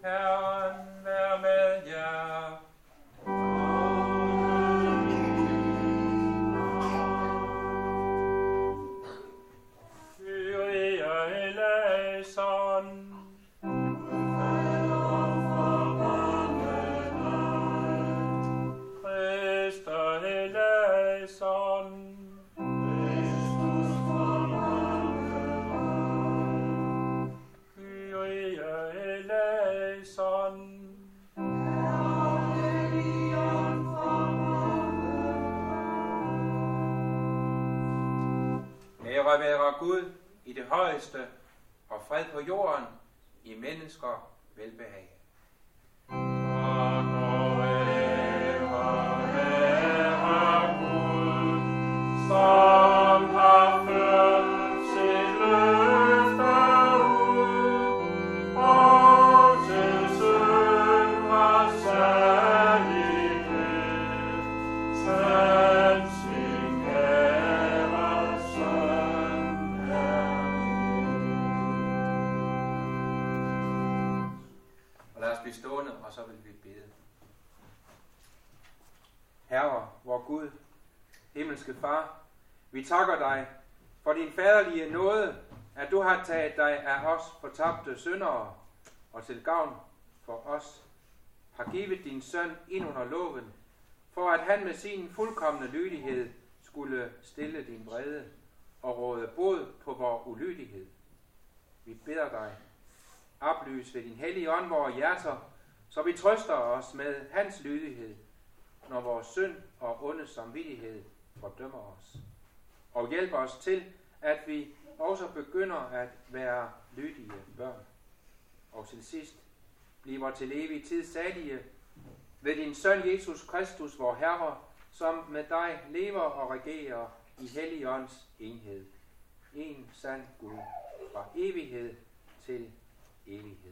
Herren være med jer. Kyrie eleison. Christe eleison. Ære være Gud i det højeste, og fred på jorden i mennesker velbehag. Tak og ære være Gud, som har ført sit løfte ud, og til synders særlighed send sin kære søn herlig. Og lad os blive stående, og så vil vi bede. Herre, vor Gud, himmelske Far, vi takker dig for din faderlige nåde, at du har taget dig af os fortabte syndere, og til gavn for os har givet din søn ind under loven, for at han med sin fuldkomne lydighed skulle stille din vrede og råde bod på vor ulydighed. Vi beder dig, oplys ved din hellige ånd vores hjerter, så vi trøster os med hans lydighed, når vores synd og onde samvittighed fordømmer os. Og hjælp os til, at vi også begynder at være lydige børn. Og til sidst bliver til evig tid salige ved din søn Jesus Kristus, vor Herre, som med dig lever og regerer i Helligånds enhed. En sand Gud fra evighed til evighed.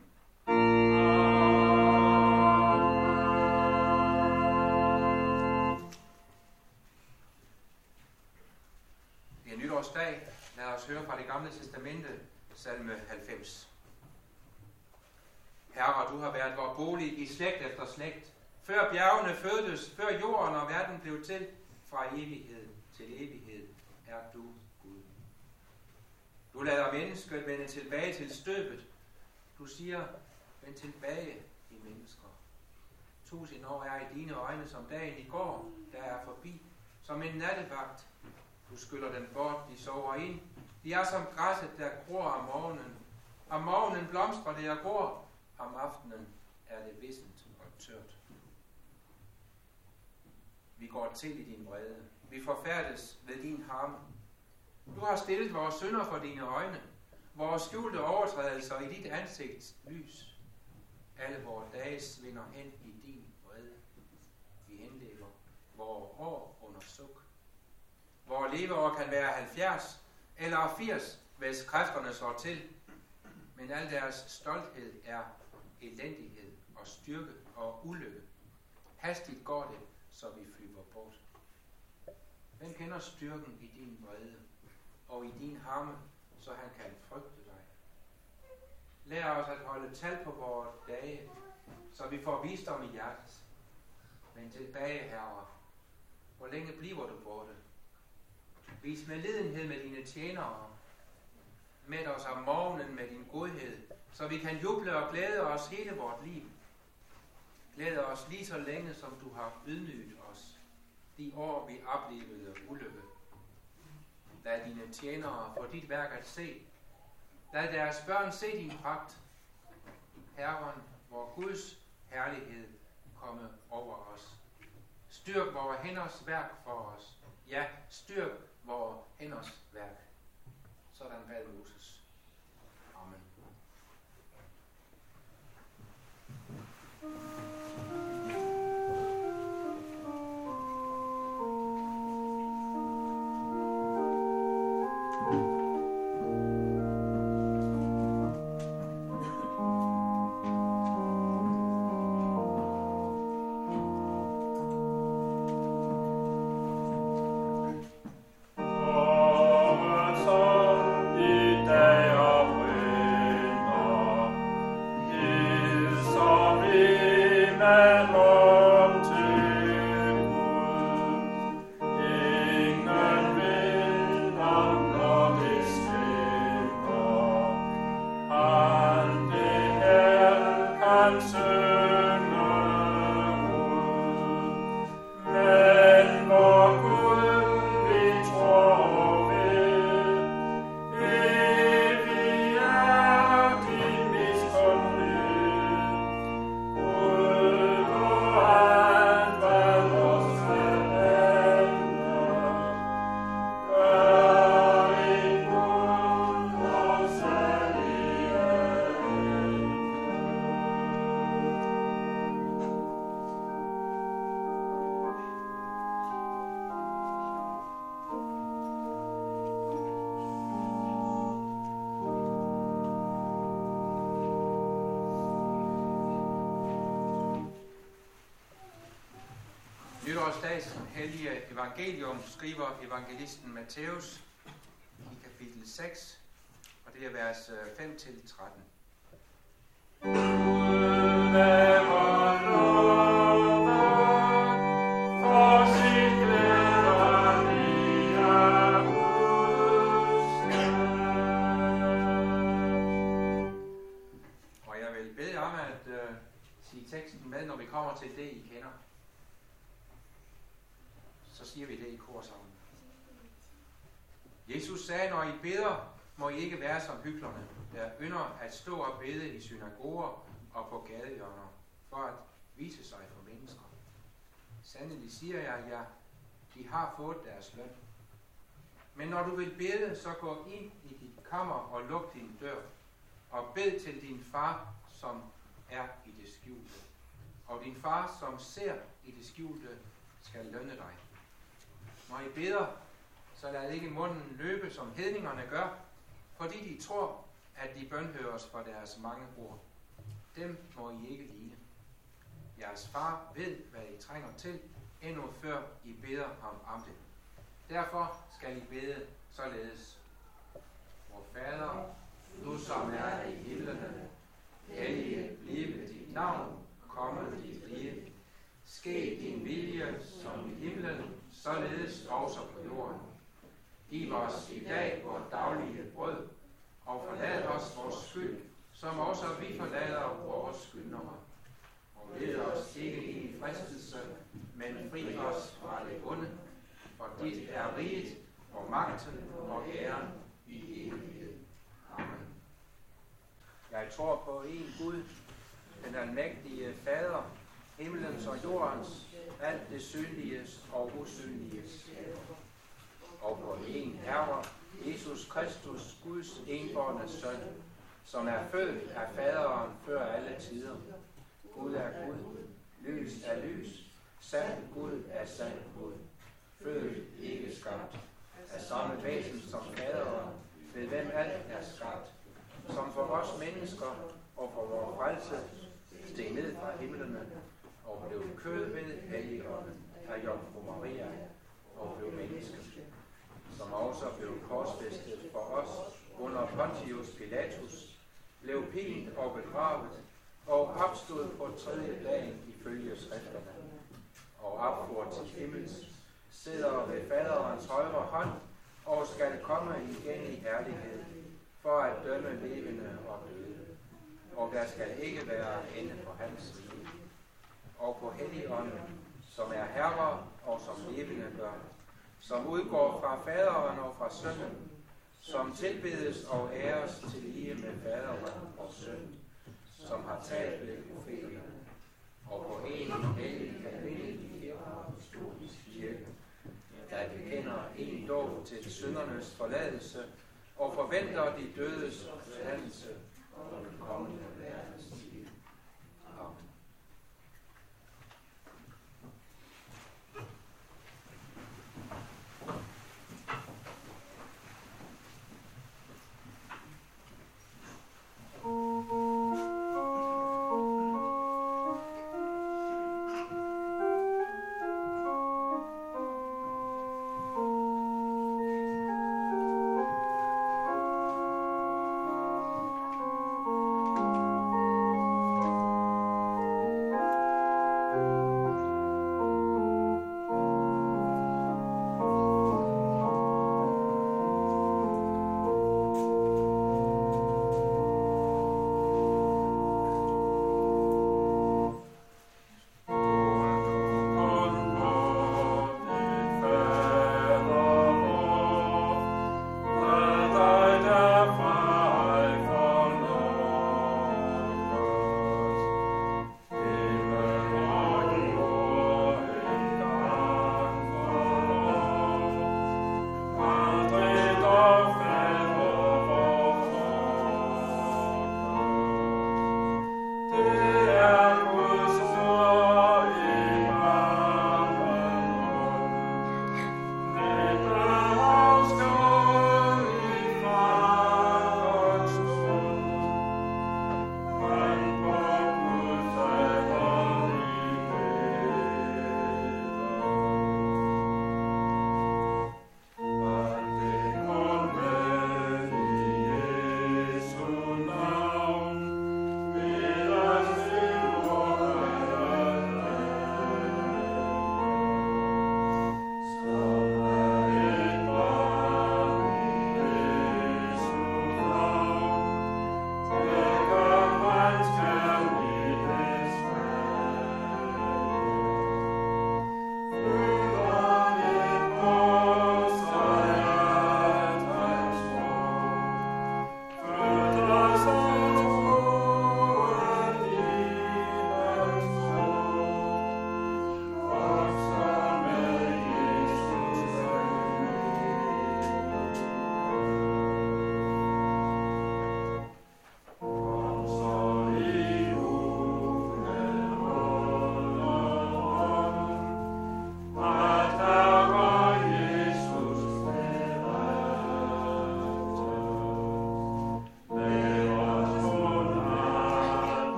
Det er nytårsdag. Lad os høre fra det gamle testamente, salme 90. Herre, du har været vor bolig i slægt efter slægt, før bjergene fødtes, før jorden og verden blev til, fra evighed til evighed er du Gud. Du lader mennesket vende tilbage til støbet. Du siger, vend tilbage i mennesker. 1000 år er i dine øjne som dagen i går, der er forbi, som en nattevagt. Du skyller dem bort, de sover ind. De er som græsset, der gror om morgenen. Om morgenen blomstrer det og gror. Om aftenen er det vissent og tørt. Vi går til i din vrede. Vi forfærdes ved din harme. Du har stillet vores synder for dine øjne. Vores skjulte overtrædelser i dit ansigts lys. Alle vores dage svinder hen i din vrede. Vi indlever vores år under suk. Vores leveår kan være 70 eller 80, hvis kræfterne slår til. Men al deres stolthed er elendighed og styrke og ulykke. Hastigt går det, så vi flyver bort. Hvem kender styrken i din vrede og i din harme, så han kan frygte dig? Lær os at holde tal på vores dage, så vi får visdom i hjertet. Men tilbage, Herre, hvor længe bliver du borte? Vis medlidenhed med dine tjenere. Mæt os om morgenen med din godhed, så vi kan juble og glæde os hele vort liv. Glæde os lige så længe, som du har ydmyget os, de år vi oplevede ulykke. Lad dine tjenere få dit værk at se. Lad deres børn se din pragt. Herren, vor Guds herlighed, komme over os. Styrk vores hænders værk for os. Ja, styrk vores hænders værk. Sådan bad Moses. Amen. Dag vores dags hellige evangelium skriver evangelisten Matthæus i kapitel 6, og det er vers 5-13. Og jeg vil bede om at sige teksten med, når vi kommer til det, I kender. Så siger vi det i kor sammen. Jesus sagde, når I beder, må I ikke være som hyklerne, der ynder at stå og bede i synagoger og på gadehjørner, for at vise sig for mennesker. Sandelig siger jeg jer, de har fået deres løn. Men når du vil bede, så gå ind i dit kammer og luk din dør, og bed til din far, som er i det skjulte. Og din far, som ser i det skjulte, skal lønne dig. Når I beder, så lad ikke munden løbe, som hedningerne gør, fordi de tror, at de bønhøres for deres mange ord. Dem må I ikke ligne. Jeres far ved, hvad I trænger til, endnu før I beder ham om det. Derfor skal I bede således. Vor Fader, du som er i himlene, hellige blive dit navn, komme dit rige. Ske din vilje som i himlen, således også på jorden. Giv os i dag vores daglige brød, og forlad os vores skyld, som også vi forlader vores skyldnere. Og led os ikke i fristelse, men fri os fra det onde, for dit er riget, og magten og æren i evighed. Amen. Jeg tror på en Gud, den almægtige Fader, himlens og jordens, alt det synliges og usynliges. Og på en Herre, Jesus Kristus, Guds enbårne søn, som er født af faderen før alle tider. Gud er Gud, lys er lys, sand Gud er sand Gud, født ikke skabt, af samme væsen som faderen, ved hvem alt er skabt, som for os mennesker og for vores frelse steg ned fra himlene og blev kød ved Helligånden af Jomfru Maria og blev menneske, som også blev korsfæstet for os under Pontius Pilatus, blev pint og begravet og opstod på tredje dagen ifølge skrifterne, og opfor til himmels, sidder ved faderens højre hånd og skal komme igen i herlighed for at dømme levende og døde. Og der skal ikke være ende på hans rige. Og på Helligånden, som er herre og som levende gør, som udgår fra faderen og fra sønnen, som tilbedes og æres til lige med faderen og søn, som har talt ved profeterne, og på en hellig kalvindelig kirke, der bekender en dåb til syndernes forladelse og forventer de dødes opstandelse og den kommende verdens liv. Amen.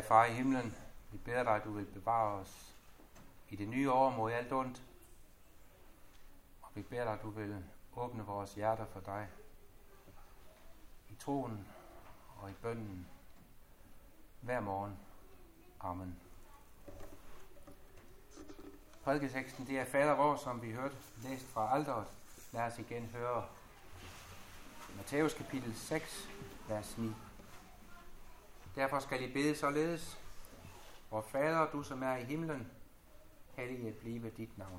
Far i himlen, vi beder dig, at du vil bevare os i det nye år mod alt ondt. Og vi beder dig, at du vil åbne vores hjerter for dig. I troen og i bønnen hver morgen. Amen. Prædiketeksten, det er Fader vor, som vi hørte læst fra alteret. Lad os igen høre Matthæus kapitel 6, vers 9. Derfor skal I bede således: Vor Fader, du som er i himlen, helliget blive dit navn.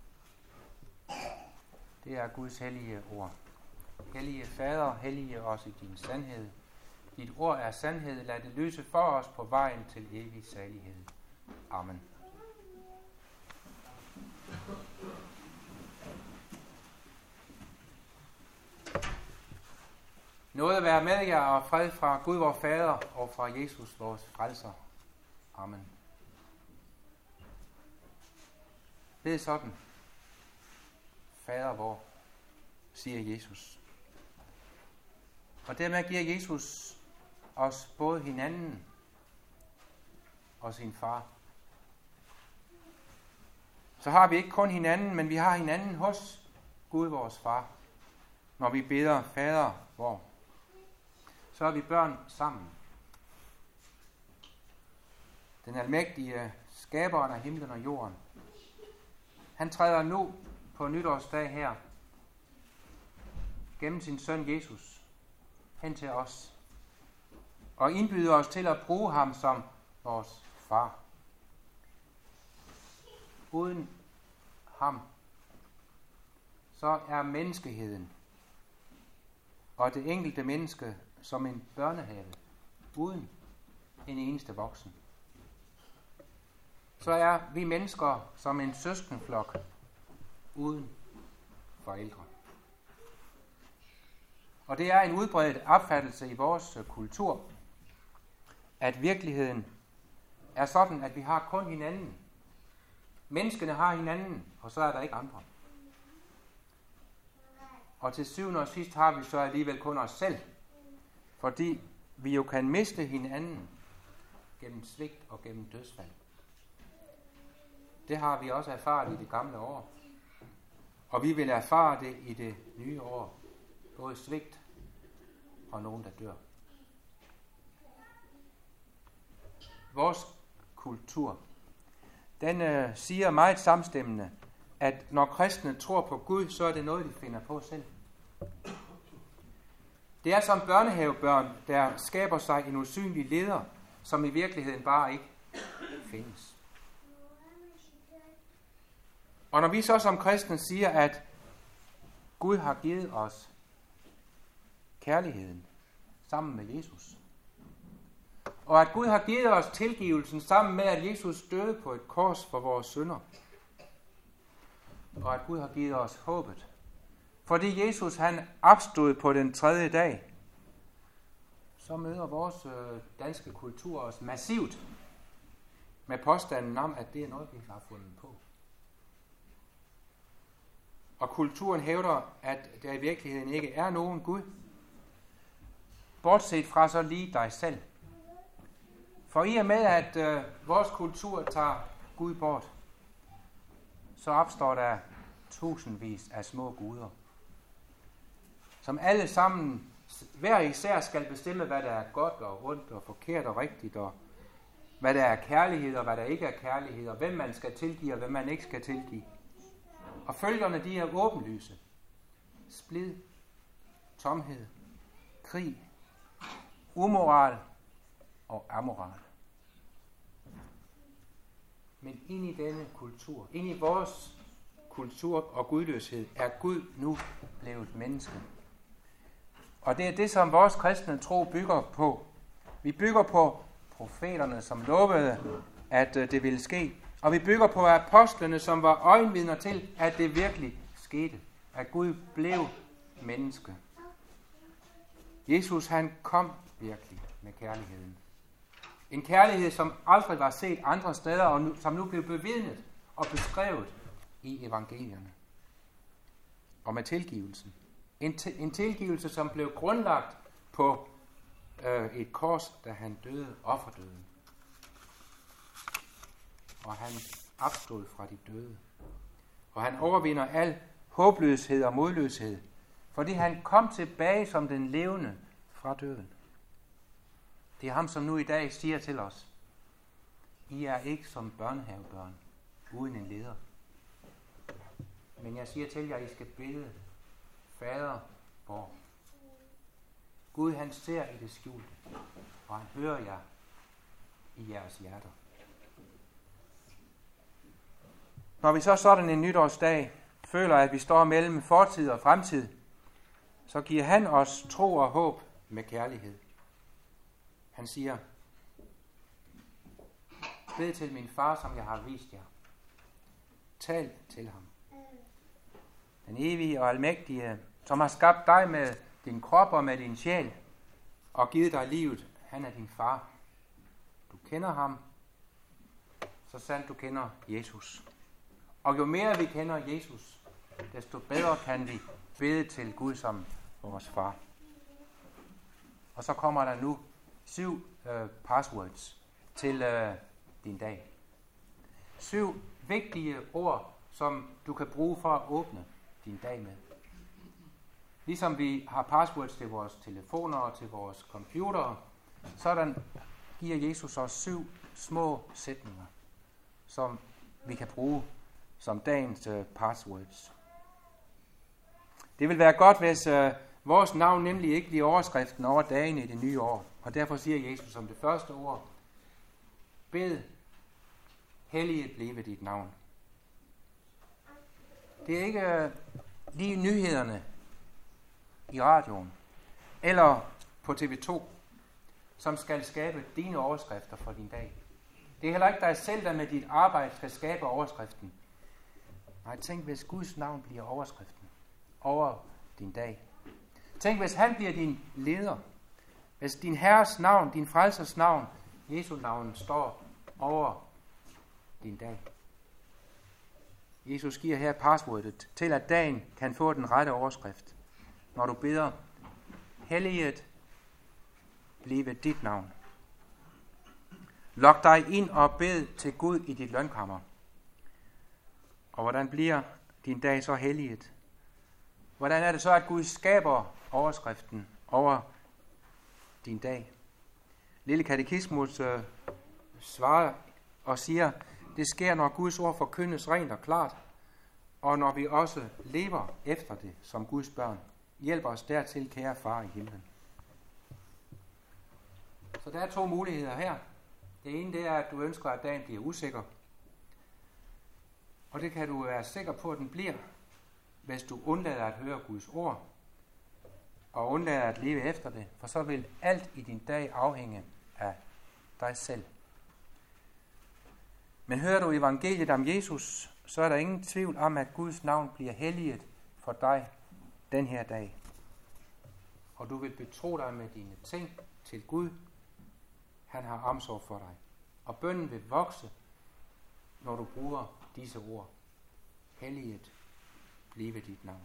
Det er Guds hellige ord. Hellige Fader, hellige os i din sandhed. Dit ord er sandhed. Lad det lyse for os på vejen til evig salighed. Amen. Noget at være med jer, og fred fra Gud vor Fader og fra Jesus vores frelser. Amen. Det er sådan. Fader vor, siger Jesus. Og dermed giver Jesus os både hinanden og sin far. Så har vi ikke kun hinanden, men vi har hinanden hos Gud vores far. Når vi beder Fader vor, så er vi børn sammen. Den almægtige skaberen af himlen og jorden, han træder nu på nytårsdag her gennem sin søn Jesus hen til os og indbyder os til at bruge ham som vores far. Uden ham, så er menneskeheden og det enkelte menneske som en børnehave uden en eneste voksen. Så er vi mennesker som en søskenflok uden forældre. Og det er en udbredt opfattelse i vores kultur, at virkeligheden er sådan, at vi har kun hinanden. Menneskene har hinanden, og så er der ikke andre. Og til syvende og sidst har vi så alligevel kun os selv, fordi vi jo kan miste hinanden gennem svigt og gennem dødsfald. Det har vi også erfaret i det gamle år, og vi vil erfare det i det nye år, både svigt og nogen, der dør. Vores kultur, den siger meget samstemmende, at når kristne tror på Gud, så er det noget, de finder på selv. Det er som børnehavebørn, der skaber sig en usynlig leder, som i virkeligheden bare ikke findes. Og når vi så som kristne siger, at Gud har givet os kærligheden sammen med Jesus, og at Gud har givet os tilgivelsen sammen med, at Jesus døde på et kors for vores synder, og at Gud har givet os håbet, fordi Jesus han opstod på den 3. dag, så møder vores danske kultur os massivt med påstanden om, at det er noget, vi har fundet på. Og kulturen hævder, at der i virkeligheden ikke er nogen Gud, bortset fra så lige dig selv. For i og med, at vores kultur tager Gud bort, så opstår der tusindvis af små guder, som alle sammen hver især skal bestemme, hvad der er godt og ondt og forkert og rigtigt, og hvad der er kærlighed og hvad der ikke er kærlighed, og hvem man skal tilgive og hvem man ikke skal tilgive. Og følgerne, de er åbenlyse. Splid, tomhed, krig, umoral og amoral. Men ind i denne kultur, ind i vores kultur og gudløshed, er Gud nu blevet menneske. Og det er det, som vores kristne tro bygger på. Vi bygger på profeterne, som lovede, at det ville ske. Og vi bygger på apostlene, som var øjenvidner til, at det virkelig skete. At Gud blev menneske. Jesus, han kom virkelig med kærligheden. En kærlighed, som aldrig var set andre steder, og som nu blev bevidnet og beskrevet i evangelierne. Og med tilgivelsen. En tilgivelse, som blev grundlagt på et kors, da han døde offerdøden. og han opstod fra de døde. Og han overvinder al håbløshed og modløshed, fordi han kom tilbage som den levende fra døden. Det er ham, som nu i dag siger til os, I er ikke som børnehavebørn uden en leder. Men jeg siger til jer, I skal bede, Fader vor. Gud, han ser i det skjulte, og han hører jer i jeres hjerter. Når vi så sådan en nytårsdag føler, at vi står mellem fortid og fremtid, så giver han os tro og håb med kærlighed. Han siger, bed til min far, som jeg har vist jer. Tal til ham. Den evige og almægtige, som har skabt dig med din krop og med din sjæl, og givet dig livet, han er din far. Du kender ham, så sandt du kender Jesus. Og jo mere vi kender Jesus, desto bedre kan vi bede til Gud som vores far. Og så kommer der nu 7 passwords til din dag. 7 vigtige ord, som du kan bruge for at åbne din dag med. Ligesom vi har passwords til vores telefoner og til vores computere, sådan giver Jesus os 7 små sætninger, som vi kan bruge som dagens passwords. Det vil være godt, hvis vores navn nemlig ikke bliver overskriften over dagen i det nye år. Og derfor siger Jesus som det første ord, bed, helliget blive dit navn. Det er ikke lige nyhederne i radioen eller på TV2, som skal skabe dine overskrifter for din dag. Det er heller ikke dig selv, der med dit arbejde skal skabe overskriften. Nej, tænk, hvis Guds navn bliver overskriften over din dag. Tænk, hvis han bliver din leder. Hvis din Herres navn, din frelsers navn, Jesu navn, står over din dag. Jesus giver her passwordet til, at dagen kan få den rette overskrift. Når du beder, helliget blive dit navn. Lok dig ind og bed til Gud i dit lønkammer. Og hvordan bliver din dag så helliget? Hvordan er det så, at Gud skaber overskriften over din dag? Lille katekismus svarer og siger, det sker, når Guds ord forkyndes rent og klart, og når vi også lever efter det som Guds børn. Hjælp os dertil, kære far i himlen. Så der er 2 muligheder her. Det ene det er, at du ønsker, at dagen bliver usikker. Og det kan du være sikker på, at den bliver, hvis du undlader at høre Guds ord, og undlader at leve efter det, for så vil alt i din dag afhænge af dig selv. Men hører du evangeliet om Jesus, så er der ingen tvivl om, at Guds navn bliver helliget for dig den her dag. Og du vil betro dig med dine ting til Gud. Han har omsorg for dig. Og bønnen vil vokse, når du bruger disse ord. Helliget blive dit navn.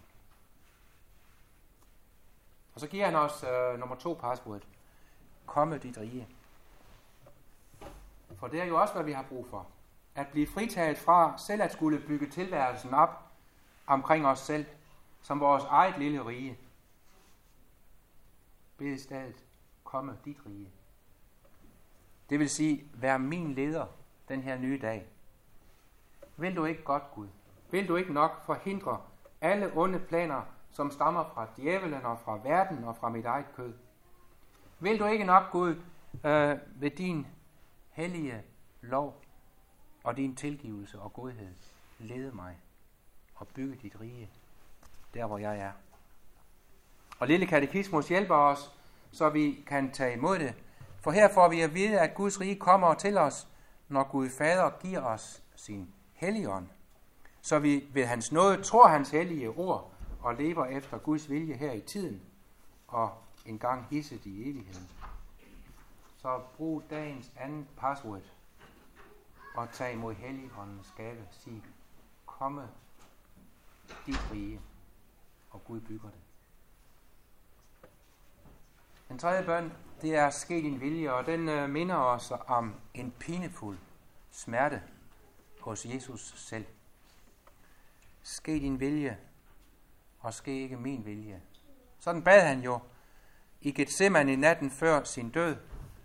Og så giver han os nummer 2 password. Komme dit rige. For det er jo også, hvad vi har brug for. At blive fritaget fra selv at skulle bygge tilværelsen op omkring os selv, som vores eget lille rige. Bed i stedet, komme dit rige. Det vil sige, vær min leder den her nye dag. Vil du ikke godt, Gud? Vil du ikke nok forhindre alle onde planer, som stammer fra djævelen og fra verden og fra mit eget kød? Vil du ikke nok, Gud, ved din hellige lov og din tilgivelse og godhed lede mig og bygge dit rige der, hvor jeg er? Og lille katekismus hjælper os, så vi kan tage imod det. For her får vi at vide, at Guds rige kommer til os, når Gud Fader giver os sin Helligånd. Så vi ved hans nåde tror hans hellige ord og lever efter Guds vilje her i tiden og engang hisset i evigheden. Så brug dagens anden password og tag imod Helligåndens gave. Sig, komme dit rige, og Gud bygger det. Den tredje bøn, det er ske din vilje, og den minder os om en pinefuld smerte, hos Jesus selv. Ske din vilje, og ske ikke min vilje. Sådan bad han jo i Getsemane natten før sin død,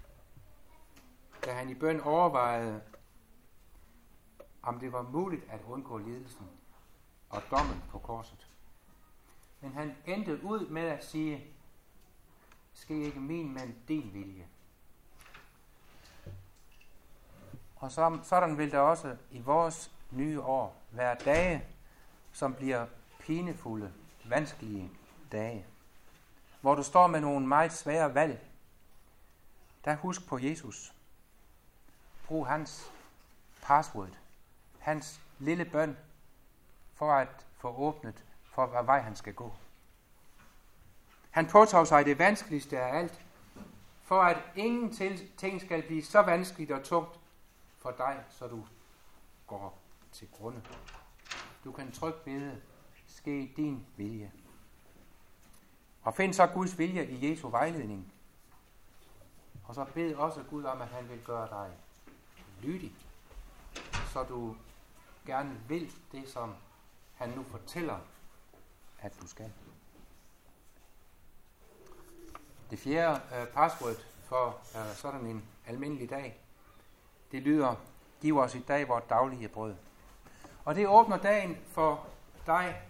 da han i bøn overvejede, om det var muligt at undgå lidelsen og dommen på korset. Men han endte ud med at sige, ske ikke min, men din vilje. Og sådan vil der også i vores nye år være dage, som bliver pinefulde, vanskelige dage, hvor du står med nogle meget svære valg. Der husk på Jesus. Brug hans password, hans lille bøn, for at få åbnet for, hvad vej han skal gå. Han påtog sig det vanskeligste af alt, for at ingen ting skal blive så vanskeligt og tungt for dig, så du går til grunde. Du kan trygt bede, ske din vilje. Og find så Guds vilje i Jesu vejledning. Og så bed også Gud om, at han vil gøre dig lydig, så du gerne vil det, som han nu fortæller, at du skal. Det fjerde password for sådan en almindelig dag, det lyder, giv os i dag vores daglige brød. Og det åbner dagen for dig,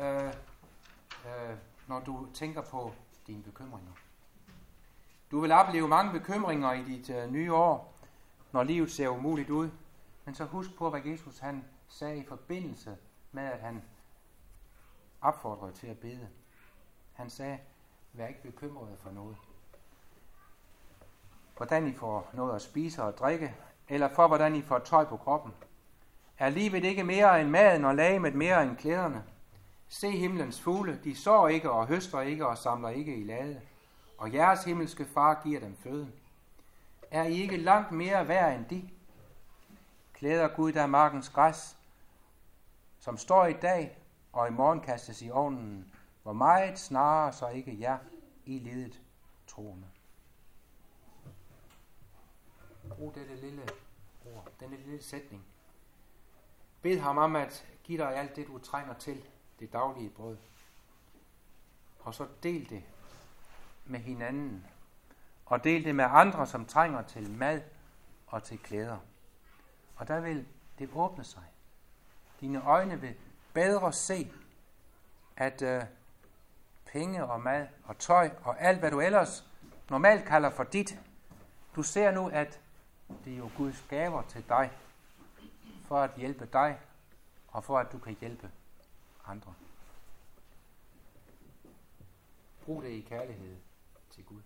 når du tænker på dine bekymringer. Du vil opleve mange bekymringer i dit nye år, når livet ser umuligt ud. Men så husk på, hvad Jesus han sagde i forbindelse med, at han opfordrede til at bede. Han sagde, vær ikke bekymret for noget. Hvordan I får noget at spise og drikke, eller for hvordan I får tøj på kroppen. Er livet ikke mere end maden og lagemet mere end klæderne? Se himlens fugle, de sår ikke og høster ikke og samler ikke i lade, og jeres himmelske far giver dem føden. Er I ikke langt mere værd end de? Klæder Gud der markens græs, som står i dag og i morgen kastes i ovnen, hvor meget snarere så ikke jer i lidet troende. Brug dette lille ord, denne lille sætning. Bed ham om at give dig alt det, du trænger til, det daglige brød. Og så del det med hinanden. Og del det med andre, som trænger til mad og til klæder. Og der vil det åbne sig. Dine øjne vil bedre se, at penge og mad og tøj og alt, hvad du ellers normalt kalder for dit, du ser nu, at det er jo Guds gaver til dig, for at hjælpe dig, og for at du kan hjælpe andre. Brug det i kærlighed til Gud.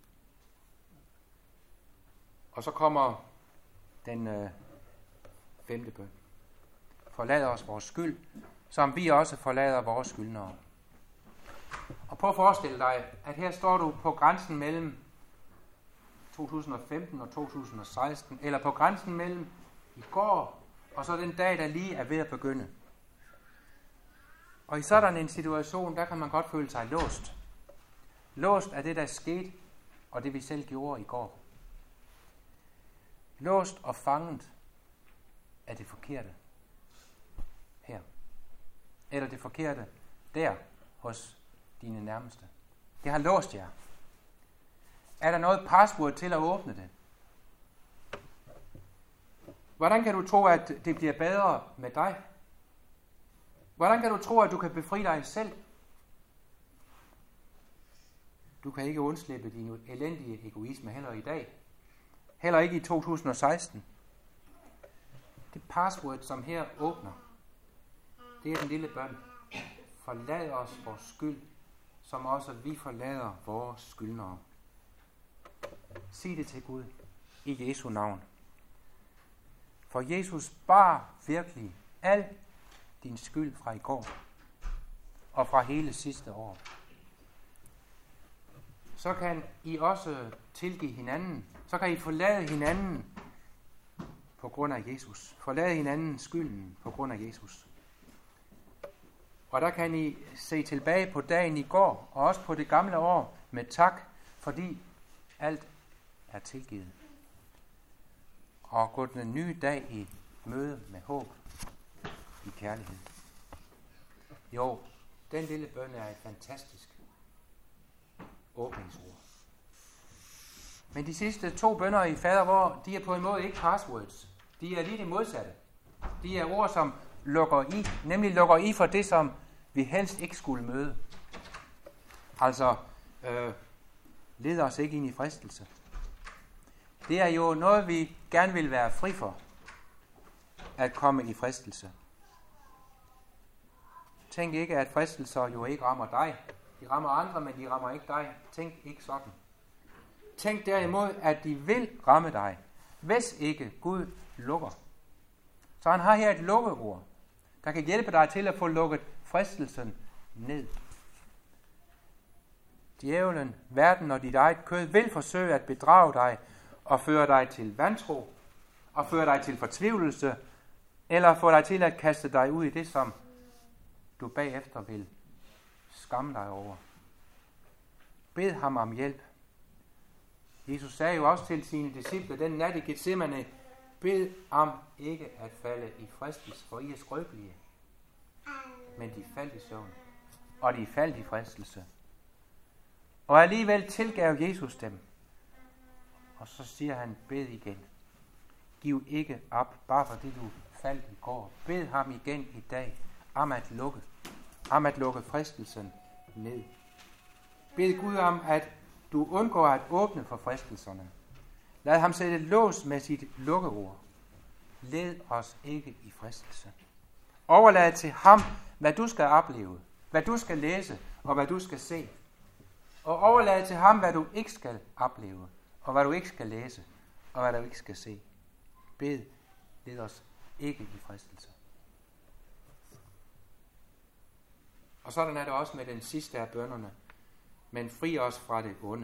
Og så kommer den 5. bøn. Forlad os vores skyld, som vi også forlader vores skyldnere. Og prøv at forestille dig, at her står du på grænsen mellem 2015 og 2016, eller på grænsen mellem i går og så den dag, der lige er ved at begynde. Og i sådan en situation, der kan man godt føle sig låst. Låst af det, der skete, og det vi selv gjorde i går. Låst og fanget af det forkerte her. Eller det forkerte der hos dine nærmeste. Det har låst jer. Er der noget password til at åbne det? Hvordan kan du tro, at det bliver bedre med dig? Hvordan kan du tro, at du kan befri dig selv? Du kan ikke undslippe din elendige egoisme heller i dag. Heller ikke i 2016. Det password, som her åbner, det er den lille bøn. Forlad os vores skyld, som også vi forlader vores skyldnere. Sig det til Gud i Jesu navn. For Jesus bar virkelig al din skyld fra i går og fra hele sidste år. Så kan I også tilgive hinanden. Så kan I forlade hinanden på grund af Jesus. Forlade hinanden skylden på grund af Jesus. Og der kan I se tilbage på dagen i går og også på det gamle år med tak, fordi alt er tilgivet. Og gå den nye dag i møde med håb kærlighed. Jo, den lille bøn er et fantastisk åbningsord. Men de sidste 2 bønner i fader vor, de er på en måde ikke passwords. De er lige det modsatte. De er ord, som lukker i, nemlig lukker i for det, som vi helst ikke skulle møde. Altså, leder os ikke ind i fristelse. Det er jo noget, vi gerne vil være fri for, at komme i fristelse. Tænk ikke, at fristelser jo ikke rammer dig. De rammer andre, men de rammer ikke dig. Tænk ikke sådan. Tænk derimod, at de vil ramme dig, hvis ikke Gud lukker. Så han har her et lukkeord, der kan hjælpe dig til at få lukket fristelsen ned. Djævlen, verden og dit eget kød vil forsøge at bedrage dig og føre dig til vantro og føre dig til fortvivlelse eller få dig til at kaste dig ud i det, som du bagefter vil skamme dig over. Bed ham om hjælp. Jesus sagde jo også til sine disciple den nat i Getsemane, bed om ikke at falde i fristelse, for I er skrøbelige. Men de faldt i søvn, og de faldt i fristelse. Og alligevel tilgav Jesus dem. Og så siger han, bed igen. Giv ikke op, bare fordi du faldt i går. Bed ham igen i dag om at lukke fristelsen ned. Bed Gud om, at du undgår at åbne for fristelserne. Lad ham sætte lås med sit lukkeord. Led os ikke i fristelse. Overlad til ham, hvad du skal opleve, hvad du skal læse og hvad du skal se. Og overlad til ham, hvad du ikke skal opleve, og hvad du ikke skal læse, og hvad du ikke skal se. Bed, led os ikke i fristelse. Og sådan er det også med den sidste af bønnerne. Men fri os fra det onde.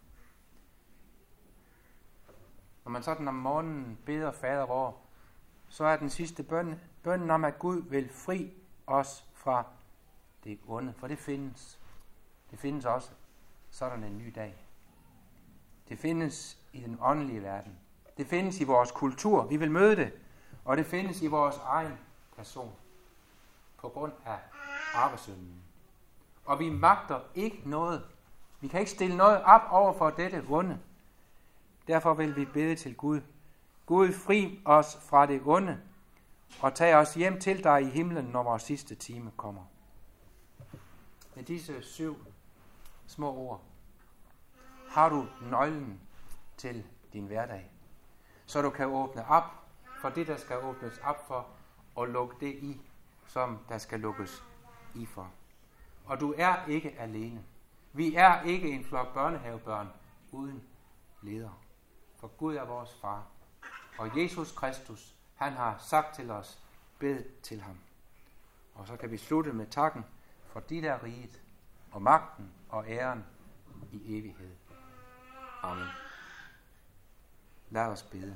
Når man sådan om morgenen beder fader vor, så er den sidste bønnen om, at Gud vil fri os fra det onde. For det findes. Det findes også sådan en ny dag. Det findes i den åndelige verden. Det findes i vores kultur. Vi vil møde det. Og det findes i vores egen person. På grund af arvesynden. Og vi magter ikke noget. Vi kan ikke stille noget op over for dette onde. Derfor vil vi bede til Gud. Gud, fri os fra det onde, og tag os hjem til dig i himlen, når vores sidste time kommer. Med disse 7 små ord har du nøglen til din hverdag, så du kan åbne op for det, der skal åbnes op for, og lukke det i, som der skal lukkes i for. Og du er ikke alene. Vi er ikke en flok børnehavebørn uden leder. For Gud er vores far. Og Jesus Kristus, han har sagt til os, bed til ham. Og så kan vi slutte med takken for dit er riget, og magten og æren i evighed. Amen. Lad os bede.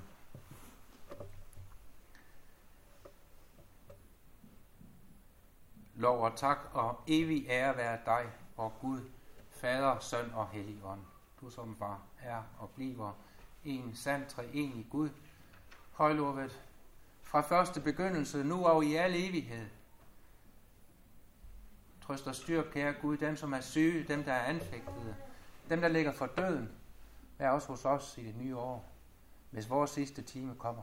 Lov og tak og evig ære være dig, og Gud, Fader, Søn og Helligånd. Du som var, er og bliver en sand treenig Gud, højlovet fra første begyndelse, nu og i al evighed. Trøst og styrk, kære Gud, dem som er syge, dem der er anfægtede, dem der ligger for døden, vær også hos os i det nye år, hvis vores sidste time kommer.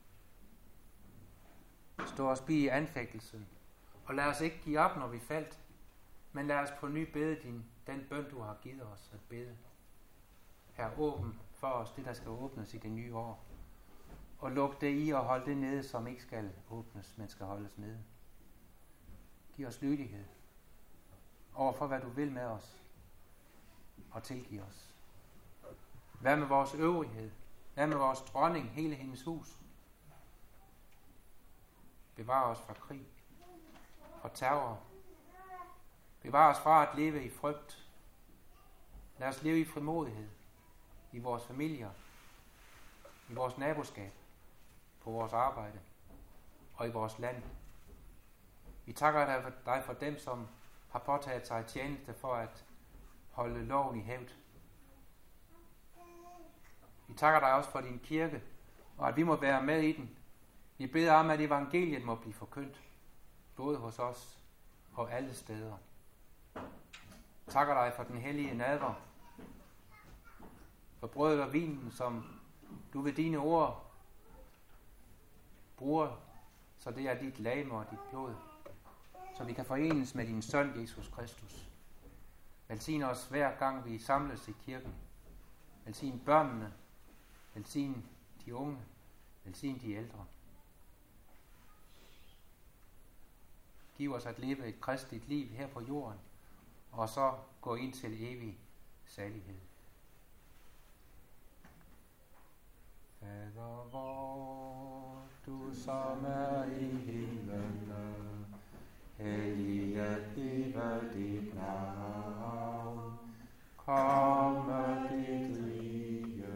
Stå os bi i anfægtelsen, og lad os ikke give op, når vi faldt, men lad os på ny bede den bøn, du har givet os at bede. Her åben for os det, der skal åbnes i det nye år. Og luk det i og hold det nede, som ikke skal åbnes, men skal holdes nede. Giv os lydighed overfor, hvad du vil med os, og tilgiv os. Hvad med vores øvrighed? Hvad med vores dronning, hele hendes hus? Bevar os fra krig, fra terror. Bevar os fra at leve i frygt. Lad os leve i frimodighed i vores familier, i vores naboskab, på vores arbejde og i vores land. Vi takker dig for dem, som har påtaget sig tjeneste for at holde loven i hævd. Vi takker dig også for din kirke, og at vi må være med i den. Vi beder om, at evangeliet må blive forkyndt. både hos os og alle steder. Takker dig for den hellige nadver, for brødet og vinen, som du ved dine ord bruger, så det er dit legeme og dit blod, så vi kan forenes med din søn, Jesus Kristus. Velsign os hver gang vi samles i kirken. Velsign børnene, velsign de unge, velsign de ældre. Giv os at leve et kristeligt liv her på jorden, og så gå ind til evig salighed. Fader vor, du som er i himlen, helliget blive dit navn. Komme dit rige,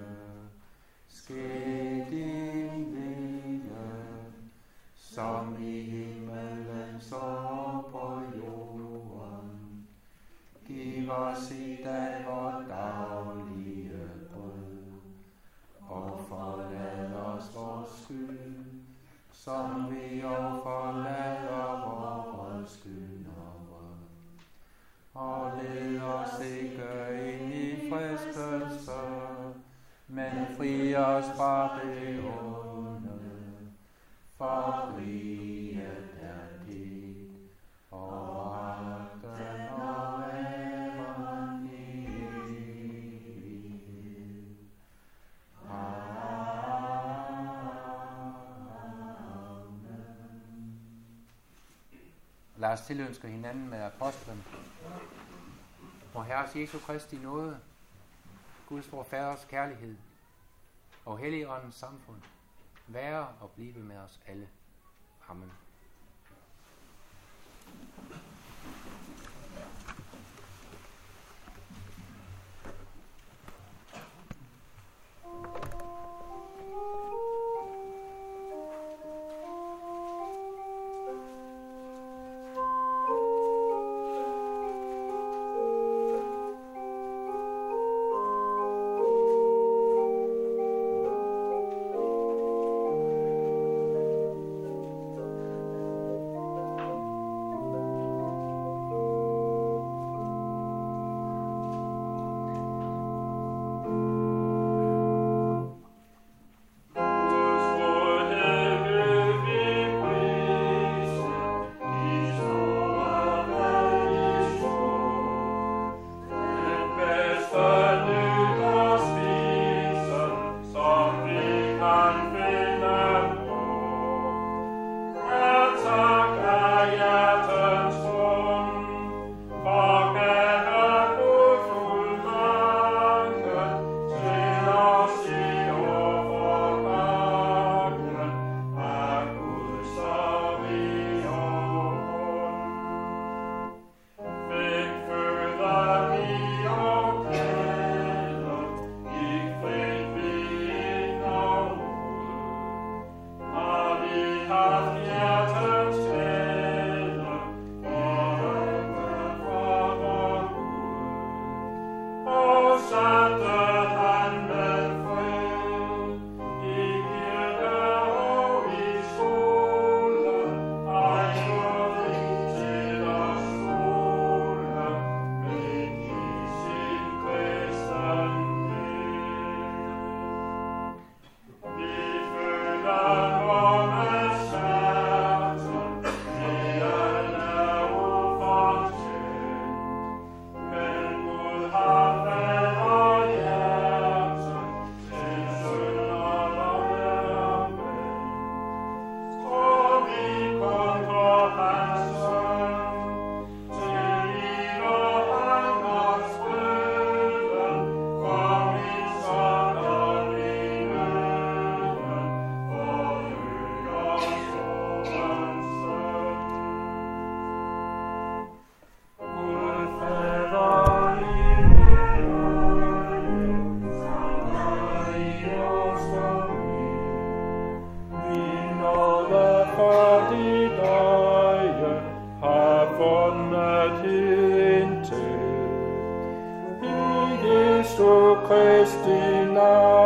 ske din vilje, som i himmelen så på jorden. Giv os i dag vort daglige brød, og forlad os vores skyld, som vi og forlader vores skyldnere. Og led os ikke ind i fristelse, men fri os fra det onde. For riget er dit, og magten og æren i evighed. Amen. Lad os tilønske hinanden med apostlen. Vor Herres Jesu Kristi nåde, Guds vor Faders kærlighed og Helligåndens samfund være og blive med os alle. Amen.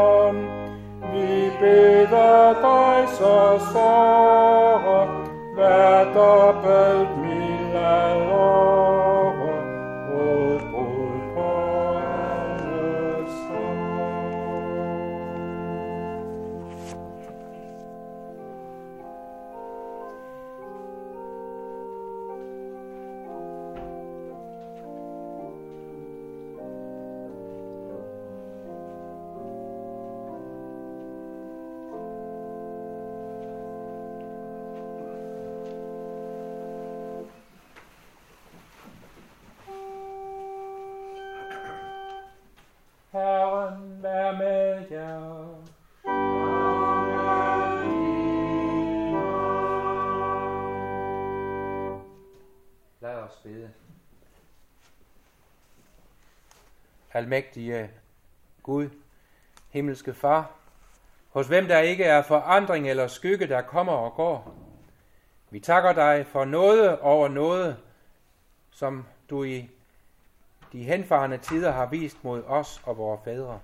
beder dig så er dobbelt milde åre, og brud på alle sår. Herren vær med jer. Lad os bede. Almægtige Gud, himmelske Far, hos hvem der ikke er forandring eller skygge, der kommer og går. Vi takker dig for noget over noget, som du i de henfarne tider har vist mod os og vores fædre.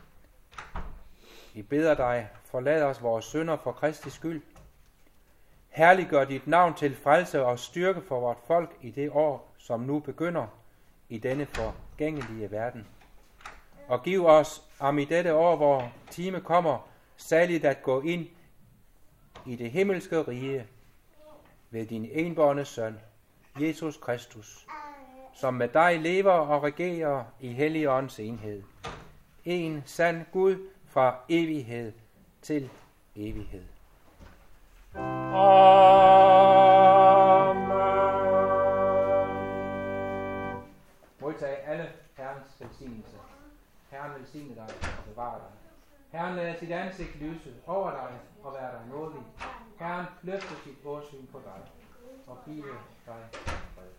Vi beder dig, forlad os vores synder for Kristi skyld. Herliggør dit navn til frelse og styrke for vort folk i det år, som nu begynder i denne forgængelige verden. Og giv os om i dette år, hvor time kommer, særligt at gå ind i det himmelske rige ved din enbårne søn, Jesus Kristus, som med dig lever og regerer i Helligåndens enhed. En sand Gud fra evighed til evighed. Amen. Modtag alle Herrens velsignelse. Herren velsigne dig og bevare dig. Herren lader sit ansigt lyse over dig og være dig nådig. Herren løfter sit åsyn på dig og give dig fred.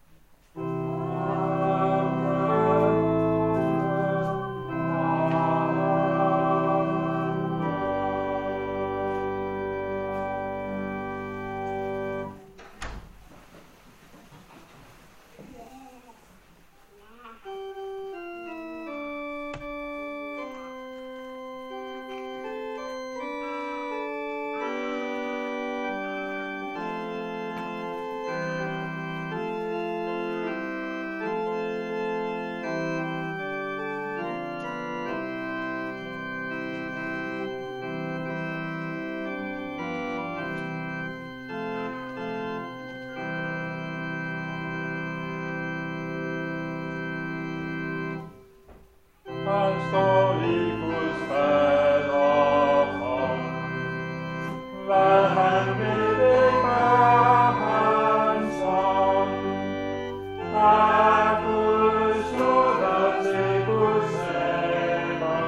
Han står i Guds faderhånd. Hvad han vil, det gør hans ånd. Af Guds nåde til Guds ære,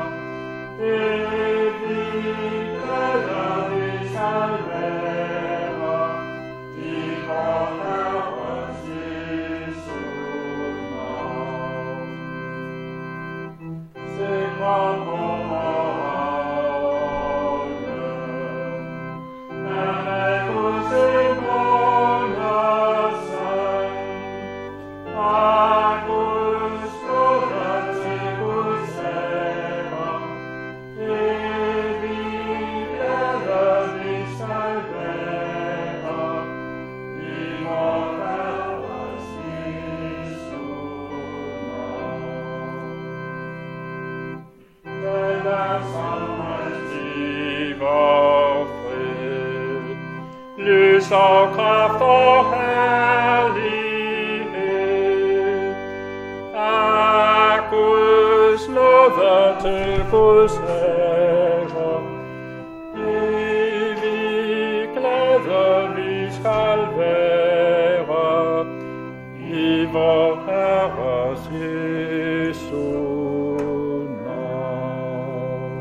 evigt glæde vi skal være i vor Herres Jesu navn. Sing on morgenen, and echo sing morgensang. Af Guds nåde til Guds ære, evigt glæde vi skal være i vor Herres Jesu navn. Den der sammen stiger fred, lys og kraft og herlighed. Af Guds nåde til Guds ære, evig glæde vi skal være i vor Herres Jesu navn.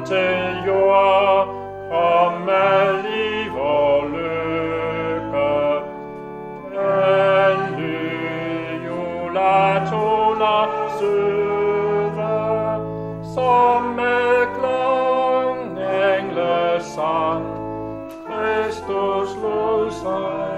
kom til jord, kom med liv og lykke. En ny juletoner søde, som med klang englesang Kristus lod sig